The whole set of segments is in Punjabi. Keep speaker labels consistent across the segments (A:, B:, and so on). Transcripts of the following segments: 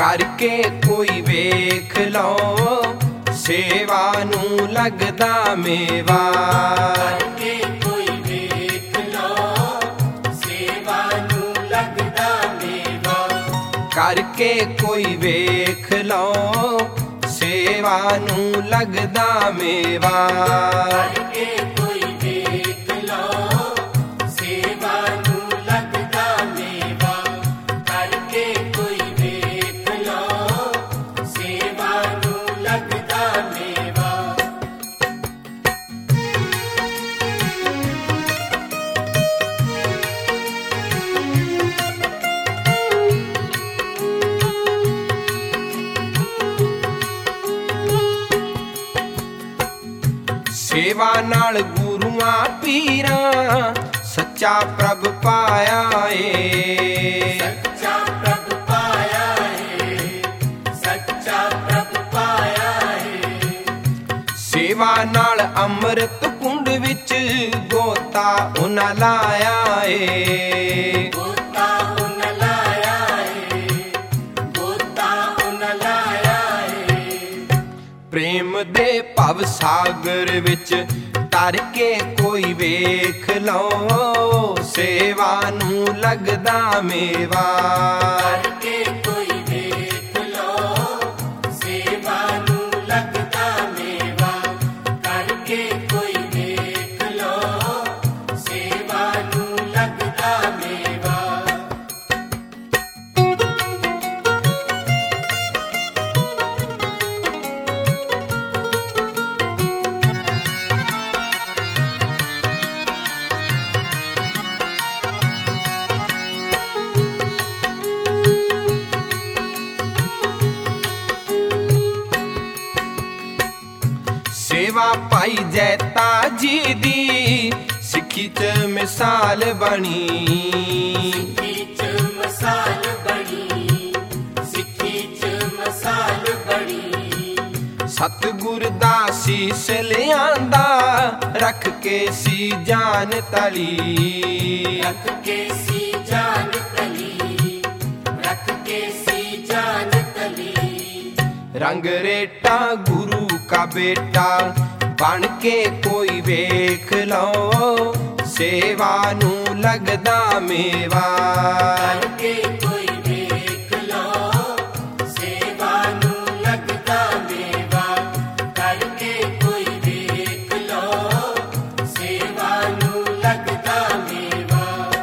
A: करके कोई वेख लो सेवा नू लगदा मेवा।
B: करके कोई वेख लो सेवा नू लगदा मेवा।
A: करके कोई वेख लो सेवा नू लगदा मेवा।
B: करके कोई वेख लो सेवा नू लगदा मेवा। करके कोई वेख लो सेवा नू लगदा मेवा।
A: सेवा नाल गुरुआं पीरां सच्चा प्रभ पाया ए।
B: सच्चा प्रभ पाया है। सच्चा प्रभ पाया है।
A: सेवा नाल अमृत कुंड विच गोता उन्हां लाया ए।
B: गोता उन लाया है। गोता उन लाया है।
A: प्रेम दे भव सागर विच तर के कोई वेख लो सेवा नू लगदा मेवा।
B: करके कोई वेख लो सेवा नू लगदा मेवा। करके कोई वेख लो सेवा नू लगदा मेवा।
A: सेवा पाई जैता जी दी सिक्खी च मिसाल बनी।
B: सिक्खी च मसाल बनी। सिक्खी च मसाल बनी।
A: सतगुर दा सीस लियांदा रख के सी जान तली।
B: रख के सी जान तली। रख के सी जान तली।
A: रंग रेटा गुरु का बेटा बन के कोई वेख लो सेवा नू लगदा मेवा।
B: करके कोई वेख लो सेवा नू लगदा मेवा। करके कोई वेख लो सेवा नू लगदा मेवा।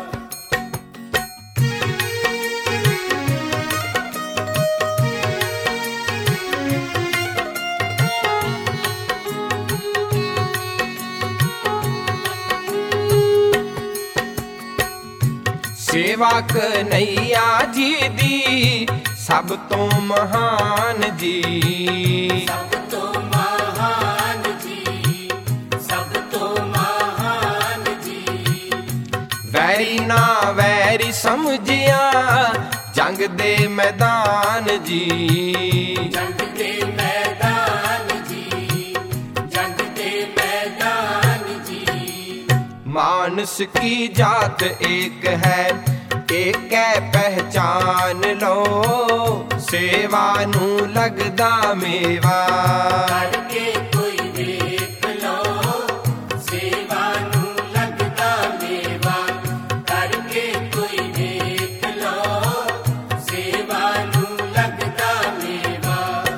A: सेवा कन्हैया जी दी सब तो महान जी।
B: सब तो महान जी। सब तो महान जी।
A: वैरी ना वैरी समझिया जंग दे मैदान जी।
B: जंग दे मैदान जी। जंग दे मैदान जी।
A: मानस की जात एक है पहचान लो सेवा नू लगदा मेवा।
B: करके कोई वेख लो सेवा नू लगदा मेवा। करके कोई वेख लो सेवा नू लगदा मेवा।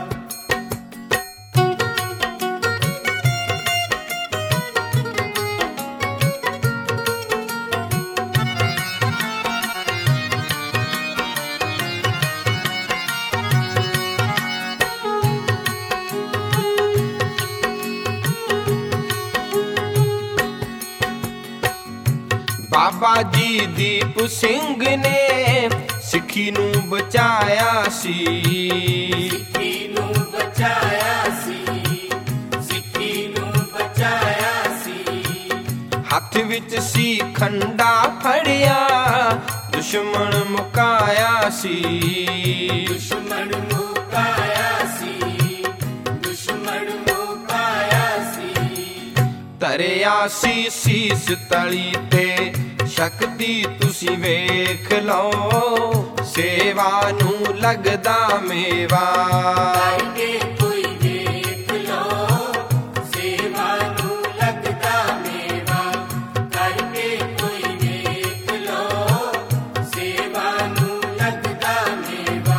A: बाबा जी दीप सिंह ने सिੱਖੀ ਨੂੰ ਬਚਾਇਆ ਸੀ।
B: ਸਿੱਖੀ ਨੂੰ ਬਚਾਇਆ ਸੀ। ਸਿੱਖੀ ਨੂੰ ਬਚਾਇਆ ਸੀ।
A: ਹੱਥ ਵਿੱਚ ਸੀ ਖੰਡਾ ਫੜਿਆ ਦੁਸ਼ਮਣ ਮੁਕਾਇਆ ਸੀ।
B: ਦੁਸ਼ਮਣ ਮੁਕਾਇਆ ਸੀ। ਦੁਸ਼ਮਣ ਮੁਕਾਇਆ ਸੀ।
A: ਧਰਿਆ ਸੀ ਸੀਸ ਤਲੀ ਤੇ ਸ਼ਕਤੀ ਤੁਸੀਂ ਵੇਖ ਲਓ ਸੇਵਾ ਨੂੰ ਲੱਗਦਾ ਮੇਵਾ।
B: ਕਰਕੇ ਕੋਈ ਵੇਖ ਲੋ ਸੇਵਾ ਨੂੰ ਲੱਗਦਾ ਮੇਵਾ। ਕਰਕੇ ਕੋਈ ਵੇਖ ਲੋ ਸੇਵਾ ਨੂੰ ਲੱਗਦਾ ਮੇਵਾ।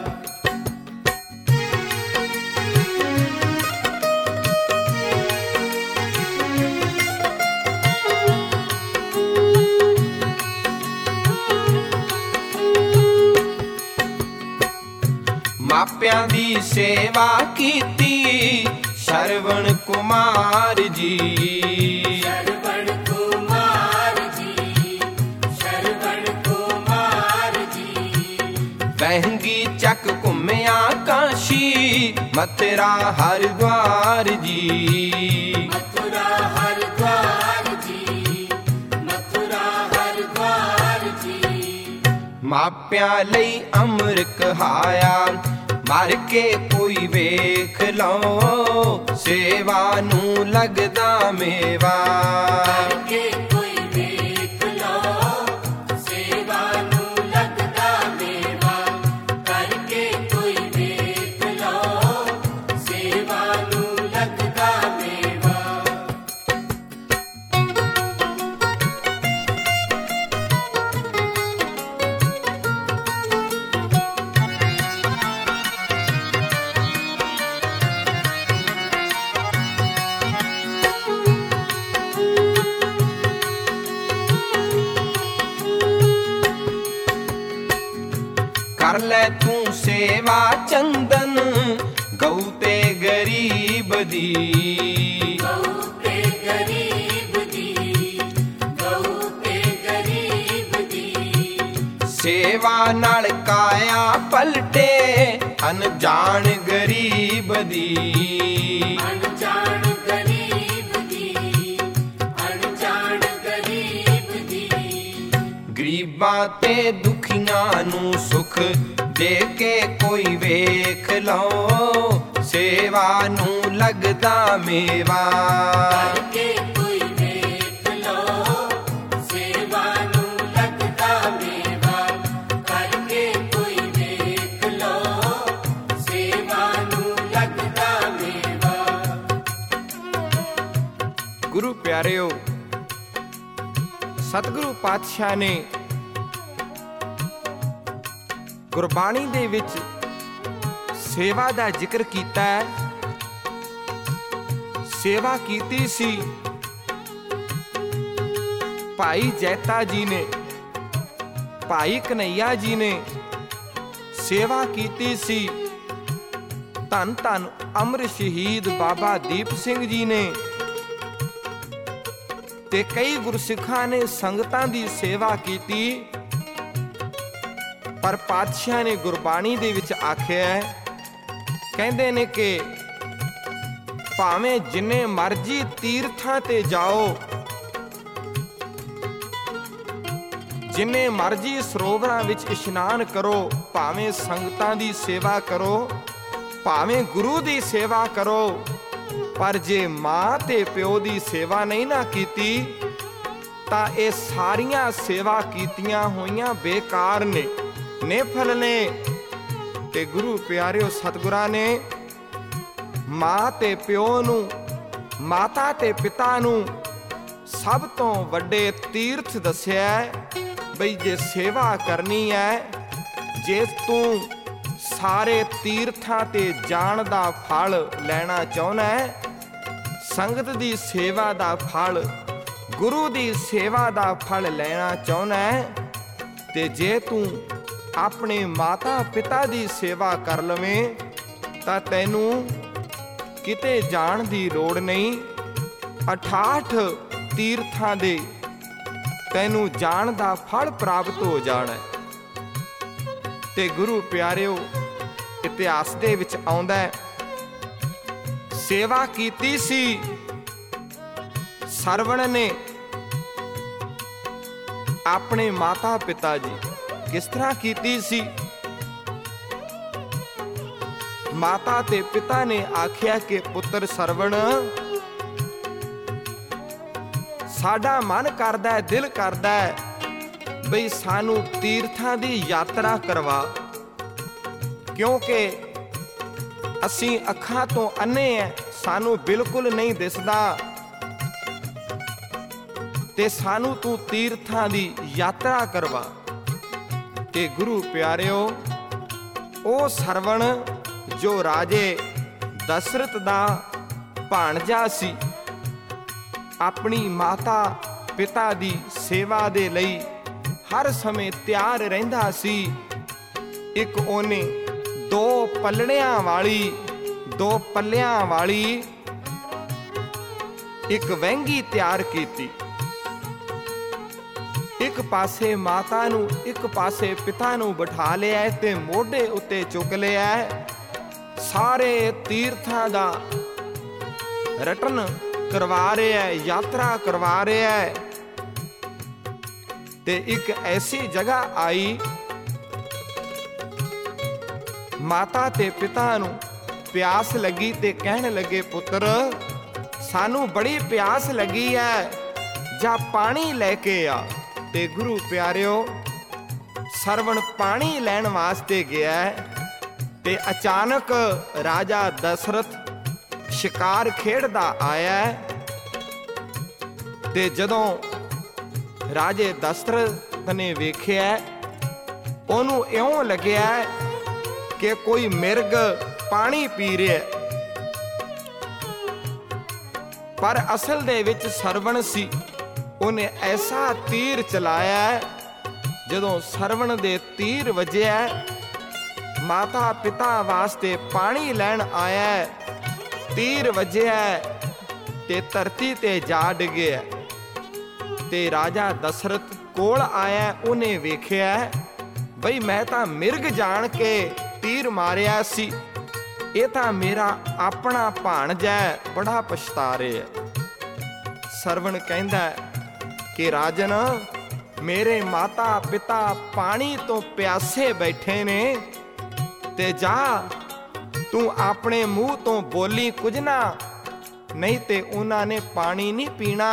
A: ਮਾਪਿਆਂ ਦੀ ਸੇਵਾ ਕੀਤੀ ਸ਼ਰਵਣ ਕੁਮਾਰ ਜੀ।
B: ਸ਼ਰਵਣ ਕੁਮਾਰ ਜੀ, ਸ਼ਰਵਣ ਕੁਮਾਰ ਜੀ।
A: ਵਹਿੰਗੀ ਚੱਕ ਘੁੰਮਿਆ ਕਾਸ਼ੀ ਮਥੁਰਾ ਹਰਿਦੁਆਰ ਜੀ।
B: ਮਥੁਰਾ ਹਰਿਦੁਆਰ ਜੀ, ਮਥੁਰਾ ਹਰਿਦੁਆਰ ਜੀ।
A: ਮਾਪਿਆਂ ਲਈ ਅੰਮ੍ਰਿਤ ਕਹਾਇਆ ਮਰ ਕੇ ਕੋਈ ਵੇਖ ਲਓ ਸੇਵਾ ਨੂੰ ਲੱਗਦਾ ਮੇਵਾ।
B: ਕਰਕੇ ਕੋਈ ਵੇਖ ਲੋ ਸੇਵਾ ਨੂੰ ਲੱਗਦਾ ਮੇਵਾ। ਕਰਕੇ ਕੋਈ ਵੇਖ ਲੋ ਸੇਵਾ ਨੂੰ ਲੱਗਦਾ ਮੇਵਾ।
A: ਕਰ ਲੈ ਤੂੰ ਸੇਵਾ ਚੰਦਨ ਗਊ ਤੇ ਗਰੀਬ ਦੀ।
B: ਗਊ ਤੇ ਗਰੀਬ ਦੀ, ਗਊ ਤੇ ਗਰੀਬ ਦੀ।
A: ਸੇਵਾ ਨਾਲ ਕਾਇਆ ਪਲਟੇ ਅਣਜਾਣ ਗਰੀਬ ਦੀ।
B: ਅਣਜਾਣ ਗਰੀਬ ਦੀ, ਅਣਜਾਣ ਗਰੀਬ ਦੀ।
A: ਗਰੀਬਾਂ ਤੇ ਦੁਖੀਆਂ ਨੂੰ ਸੁਖ ਦੇ ਕੇ ਕੋਈ ਵੇਖ ਲਓ ਸੇਵਾ ਨੂੰ ਲੱਗਦਾ ਮੇਵਾ।
B: ਕਰਕੇ ਕੋਈ ਵੇਖ ਲੋ ਸੇਵਾ ਨੂੰ ਲੱਗਦਾ ਮੇਵਾ। ਕਰਕੇ ਕੋਈ ਵੇਖ ਲੋ ਸੇਵਾ ਨੂੰ ਲੱਗਦਾ ਮੇਵਾ।
A: ਗੁਰੂ ਪਿਆਰਿਓ, ਸਤਿਗੁਰੂ ਪਾਤਸ਼ਾਹ ਨੇ ਗੁਰਬਾਣੀ ਦੇ ਵਿੱਚ ਸੇਵਾ ਦਾ ਜ਼ਿਕਰ ਕੀਤਾ ਹੈ। ਸੇਵਾ ਕੀਤੀ ਸੀ ਭਾਈ ਜੈਤਾ ਜੀ ਨੇ, ਭਾਈ ਕਨਈਆ ਜੀ ਨੇ ਸੇਵਾ ਕੀਤੀ ਸੀ ਧੰਨ ਧੰਨ ਅਮਰ ਸ਼ਹੀਦ ਬਾਬਾ ਦੀਪ ਸਿੰਘ ਜੀ ਨੇ, ਤੇ ਕਈ ਗੁਰਸਿੱਖਾਂ ਨੇ ਸੰਗਤਾਂ ਦੀ ਸੇਵਾ ਕੀਤੀ। ਪਰ ਪਾਤਸ਼ਾਹ ਨੇ ਗੁਰਬਾਣੀ ਦੇ ਵਿੱਚ ਆਖਿਆ ਹੈ, ਕਹਿੰਦੇ ਨੇ ਕਿ ਭਾਵੇਂ ਜਿੰਨੇ ਮਰਜੀ ਤੀਰਥਾਂ ਤੇ ਜਾਓ, ਜਿੰਨੇ ਮਰਜੀ ਸਰੋਵਰਾਂ ਵਿੱਚ ਇਸ਼ਨਾਨ ਕਰੋ, ਭਾਵੇਂ ਸੰਗਤਾਂ ਦੀ ਸੇਵਾ ਕਰੋ, ਭਾਵੇਂ ਗੁਰੂ ਦੀ ਸੇਵਾ ਕਰੋ, ਪਰ ਜੇ ਮਾਂ ਤੇ ਪਿਓ ਦੀ ਸੇਵਾ ਨਹੀਂ ਨਾ ਕੀਤੀ ਤਾਂ ਇਹ ਸਾਰੀਆਂ ਸੇਵਾ ਕੀਤੀਆਂ ਹੋਈਆਂ ਬੇਕਾਰ ਨੇ, ਨਿਫਲ ਨੇ। ਤੇ ਗੁਰੂ ਪਿਆਰਿਓ, ਸਤਿਗੁਰਾਂ ਨੇ ਮਾਂ ਤੇ ਪਿਓ ਨੂੰ, ਮਾਤਾ ਤੇ ਪਿਤਾ ਨੂੰ ਸਭ ਤੋਂ ਵੱਡੇ ਤੀਰਥ ਦੱਸਿਆ। ਬਈ ਜੇ ਸੇਵਾ ਕਰਨੀ ਹੈ, ਜੇ ਤੂੰ ਸਾਰੇ ਤੀਰਥਾਂ ਤੇ ਜਾਣ ਦਾ ਫਲ ਲੈਣਾ ਚਾਹੁੰਦਾ ਹੈ, ਸੰਗਤ ਦੀ ਸੇਵਾ ਦਾ ਫਲ, ਗੁਰੂ ਦੀ ਸੇਵਾ ਦਾ ਫਲ ਲੈਣਾ ਚਾਹੁੰਦਾ ਹੈ, ਤੇ ਜੇ ਤੂੰ ਆਪਣੇ ਮਾਤਾ ਪਿਤਾ ਦੀ ਸੇਵਾ ਕਰ ਲਵੇਂ ਤਾਂ ਤੈਨੂੰ ਕਿਤੇ ਜਾਣ ਦੀ ਲੋੜ ਨਹੀਂ। 68 ਤੀਰਥਾਂ ਦੇ ਤੈਨੂੰ ਜਾਣ ਦਾ ਫਲ ਪ੍ਰਾਪਤ ਹੋ ਜਾਣਾ। ਤੇ ਗੁਰੂ ਪਿਆਰਿਓ, ਇਤਿਹਾਸ ਦੇ ਵਿੱਚ ਆਉਂਦਾ ਹੈ, ਸੇਵਾ ਕੀਤੀ ਸੀ ਸਰਵਣ ਨੇ ਆਪਣੇ ਮਾਤਾ ਪਿਤਾ ਜੀ। ਕਿਸ ਤਰ੍ਹਾਂ ਕੀਤੀ ਸੀ? ਮਾਤਾ ਤੇ ਪਿਤਾ ਨੇ ਆਖਿਆ ਕਿ ਪੁੱਤਰ ਸਰਵਣ, ਸਾਡਾ ਮਨ ਕਰਦਾ ਹੈ, ਦਿਲ ਕਰਦਾ ਹੈ ਬਈ ਸਾਨੂੰ ਤੀਰਥਾਂ ਦੀ ਯਾਤਰਾ ਕਰਵਾ, ਕਿਉਂਕਿ ਅਸੀਂ ਅੱਖਾਂ ਤੋਂ ਅੰਨੇ ਐ, ਸਾਨੂੰ ਬਿਲਕੁਲ ਨਹੀਂ ਦਿਸਦਾ, ਤੇ ਸਾਨੂੰ ਤੂੰ ਤੀਰਥਾਂ ਦੀ ਯਾਤਰਾ ਕਰਵਾ। ਤੇ ਗੁਰੂ ਪਿਆਰਿਓ, ਉਹ ਸਰਵਣ ਜੋ ਰਾਜੇ ਦਸ਼ਰਥ ਦਾ ਭਾਣਜਾ ਸੀ, ਆਪਣੀ ਮਾਤਾ ਪਿਤਾ ਦੀ ਸੇਵਾ ਦੇ ਲਈ ਹਰ ਸਮੇਂ ਤਿਆਰ ਰਹਿੰਦਾ ਸੀ। ਇੱਕ ਉਹਨੇ ਦੋ ਪੱਲਿਆਂ ਵਾਲੀ ਇੱਕ ਵਹਿੰਗੀ ਤਿਆਰ ਕੀਤੀ। ਇੱਕ ਪਾਸੇ ਮਾਤਾ ਨੂੰ, ਇੱਕ ਪਾਸੇ ਪਿਤਾ ਨੂੰ ਬਿਠਾ ਲਿਆ ਤੇ ਮੋਢੇ ਉੱਤੇ ਚੁੱਕ ਲਿਆ। ਸਾਰੇ ਤੀਰਥਾਂ ਦਾ ਰਟਨ ਕਰਵਾ ਰਿਹਾ, ਯਾਤਰਾ ਕਰਵਾ ਰਿਹਾ। ਤੇ ਇੱਕ ਐਸੀ ਜਗ੍ਹਾ ਆਈ, ਮਾਤਾ ਤੇ ਪਿਤਾ ਨੂੰ ਪਿਆਸ ਲੱਗੀ ਤੇ ਕਹਿਣ ਲੱਗੇ, ਪੁੱਤਰ ਸਾਨੂੰ ਬੜੀ ਪਿਆਸ ਲੱਗੀ ਹੈ, ਜਾ ਪਾਣੀ ਲੈ ਕੇ ਆ। ਤੇ ਗੁਰੂ ਪਿਆਰਿਓ, ਸਰਵਣ ਪਾਣੀ ਲੈਣ ਵਾਸਤੇ ਗਿਆ ਤੇ ਅਚਾਨਕ ਰਾਜਾ ਦਸ਼ਰਥ ਸ਼ਿਕਾਰ ਖੇਡਦਾ ਆਇਆ। ਤੇ ਜਦੋਂ ਰਾਜੇ ਦਸ਼ਰਥ ਨੇ ਵੇਖਿਆ, ਉਹਨੂੰ ਇਉਂ ਲੱਗਿਆ ਕਿ ਕੋਈ ਮਿਰਗ ਪਾਣੀ ਪੀ ਰਿਹਾ, ਪਰ ਅਸਲ ਦੇ ਵਿੱਚ ਸਰਵਣ ਸੀ। ਉਹਨੇ ਐਸਾ ਤੀਰ ਚਲਾਇਆ, ਜਦੋਂ ਸਰਵਣ ਦੇ ਤੀਰ ਵੱਜਿਆ, ਮਾਤਾ ਪਿਤਾ ਵਾਸਤੇ ਪਾਣੀ ਲੈਣ ਆਇਆ, ਤੀਰ ਵੱਜਿਆ ਤੇ ਧਰਤੀ ਤੇ ਜਾ ਡਿੱਗਿਆ। ਤੇ ਰਾਜਾ ਦਸ਼ਰਥ ਕੋਲ ਆਇਆ, ਉਹਨੇ ਵੇਖਿਆ ਬਈ ਮੈਂ ਤਾਂ ਮਿਰਗ ਜਾਣ ਕੇ ਤੀਰ ਮਾਰਿਆ ਸੀ, ਇਹ ਤਾਂ ਮੇਰਾ ਆਪਣਾ ਭਾਣਜਾ ਬੜਾ ਪਛਤਾ ਰਿਹਾ। ਸਰਵਣ ਕਹਿੰਦਾ ਕਿ ਰਾਜਨ, ਮੇਰੇ ਮਾਤਾ ਪਿਤਾ ਪਾਣੀ ਤੋਂ ਪਿਆਸੇ ਬੈਠੇ ਨੇ, ਤੇ ਜਾ ਤੂੰ ਆਪਣੇ ਮੂੰਹ ਤੋਂ ਬੋਲੀ ਕੁਝ ਨਾ, ਨਹੀਂ ਤੇ ਉਹਨਾਂ ਨੇ ਪਾਣੀ ਨਹੀਂ ਪੀਣਾ।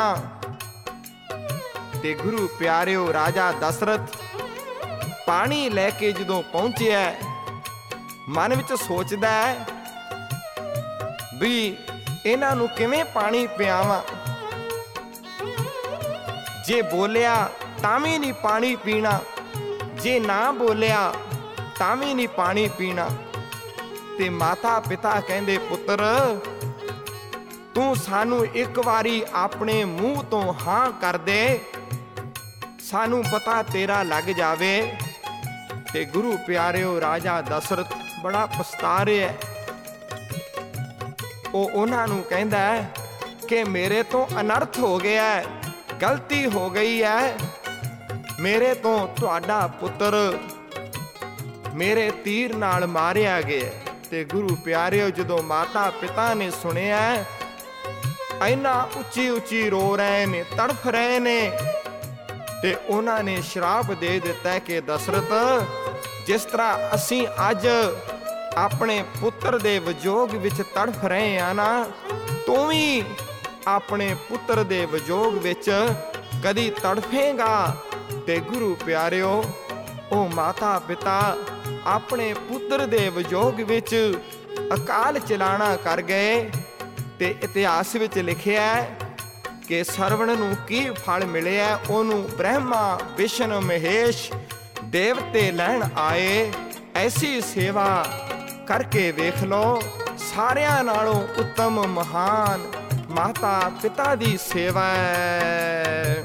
A: ਤੇ ਗੁਰੂ ਪਿਆਰਿਓ, ਰਾਜਾ ਦਸ਼ਰਥ ਪਾਣੀ ਲੈ ਕੇ ਜਦੋਂ ਪਹੁੰਚਿਆ, ਮਨ ਵਿੱਚ ਸੋਚਦਾ ਹੈ ਵੀ ਇਹਨਾਂ ਨੂੰ ਕਿਵੇਂ ਪਾਣੀ ਪਿਆਵਾਂ। ਜੇ ਬੋਲਿਆ ਤਾਂ ਵੀ ਨਹੀਂ ਪਾਣੀ ਪੀਣਾ, ਜੇ ਨਾ ਬੋਲਿਆ ਤਾਂ ਵੀ ਨਹੀਂ ਪਾਣੀ ਪੀਣਾ। ਤੇ ਮਾਤਾ ਪਿਤਾ ਕਹਿੰਦੇ, ਪੁੱਤਰ ਤੂੰ ਸਾਨੂੰ ਇੱਕ ਵਾਰੀ ਆਪਣੇ ਮੂੰਹ ਤੋਂ ਹਾਂ ਕਰ ਦੇ, ਸਾਨੂੰ ਪਤਾ ਤੇਰਾ ਲੱਗ ਜਾਵੇ। ਤੇ ਗੁਰੂ ਪਿਆਰਿਓ, ਰਾਜਾ ਦਸ਼ਰਥ ਬੜਾ ਪਛਤਾ ਰਿਹਾ। ਉਹ ਉਹਨਾਂ ਨੂੰ ਕਹਿੰਦਾ ਕਿ ਮੇਰੇ ਤੋਂ ਅਨਰਥ ਹੋ ਗਿਆ, ਗਲਤੀ ਹੋ ਗਈ ਹੈ, ਮੇਰੇ ਤੋਂ ਤੁਹਾਡਾ ਪੁੱਤਰ ਮੇਰੇ ਤੀਰ ਨਾਲ ਮਾਰਿਆ ਗਿਆ। ਤੇ ਗੁਰੂ ਪਿਆਰਿਓ, ਜਦੋਂ ਮਾਤਾ ਪਿਤਾ ਨੇ ਸੁਣਿਆ, ਇੰਨਾ ਉੱਚੀ ਉੱਚੀ ਰੋ ਰਹੇ ਨੇ, ਤੜਫ ਰਹੇ ਨੇ, ਤੇ ਉਹਨਾਂ ਨੇ ਸ਼ਰਾਪ ਦੇ ਦਿੱਤਾ ਕਿ ਦਸ਼ਰਥ, ਜਿਸ ਤਰ੍ਹਾਂ ਅਸੀਂ ਅੱਜ ਆਪਣੇ ਪੁੱਤਰ ਦੇ ਵਿਜੋਗ ਵਿੱਚ ਤੜਫ ਰਹੇ ਆ ਨਾ, ਤੂੰ ਵੀ ਆਪਣੇ ਪੁੱਤਰ ਦੇ ਵਿਜੋਗ ਵਿੱਚ ਕਦੀ ਤੜਫੇਗਾ। ਤੇ ਗੁਰੂ ਪਿਆਰਿਓ, ਉਹ ਮਾਤਾ ਪਿਤਾ ਆਪਣੇ ਪੁੱਤਰ ਦੇ ਵਿਜੋਗ ਵਿੱਚ ਅਕਾਲ ਚਲਾਣਾ ਕਰ ਗਏ। ਤੇ ਇਤਿਹਾਸ ਵਿੱਚ ਲਿਖਿਆ ਕਿ ਸਰਵਣ ਨੂੰ ਕੀ ਫਲ ਮਿਲਿਆ। ਉਹਨੂੰ ਬ੍ਰਹਮਾ ਵਿਸ਼ਨ ਮਹੇਸ਼ ਦੇਵਤੇ ਲੈਣ ਆਏ। ਐਸੀ ਸੇਵਾ ਕਰਕੇ ਵੇਖ ਲਓ, ਸਾਰਿਆਂ ਨਾਲੋਂ ਉੱਤਮ ਮਹਾਨ ਮਾਤਾ ਪਿਤਾ ਦੀ ਸੇਵਾ ਹੈ।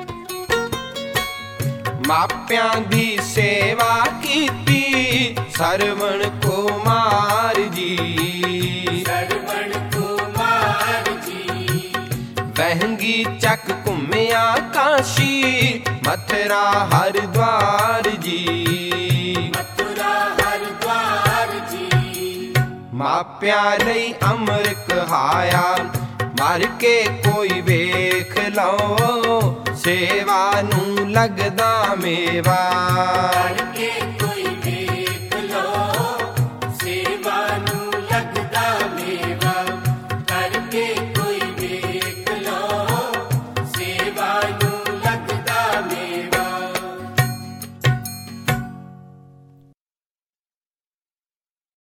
A: ਮਾਪਿਆਂ ਦੀ ਸੇਵਾ ਕੀਤੀ ਸਰਵਣ ਕੁਮਾਰ ਜੀ,
B: ਸਰਵਣ ਕੁਮਾਰ ਜੀ।
A: ਵਹਿੰਗੀ ਚੱਕ ਘੁੰਮਿਆ ਕਾਸ਼ੀ, ਮਥੁਰਾ ਹਰਿਦੁਆਰ ਜੀ,
B: ਮਥੁਰਾ ਹਰਿਦੁਆਰ ਜੀ।
A: ਮਾਪਿਆਂ ਲਈ ਅੰਮ੍ਰਿ ਕਹਾਇਆ, ਮਰ ਕੇ ਕੋਈ ਵੇਖ ਲਓ, ਸੇਵਾ ਨੂੰ ਲੱਗਦਾ ਮੇਵਾ।
B: ਕਰਕੇ ਕੋਈ ਵੇਖ ਲਓ, ਸੇਵਾ ਨੂੰ ਲੱਗਦਾ ਮੇਵਾ। ਕਰਕੇ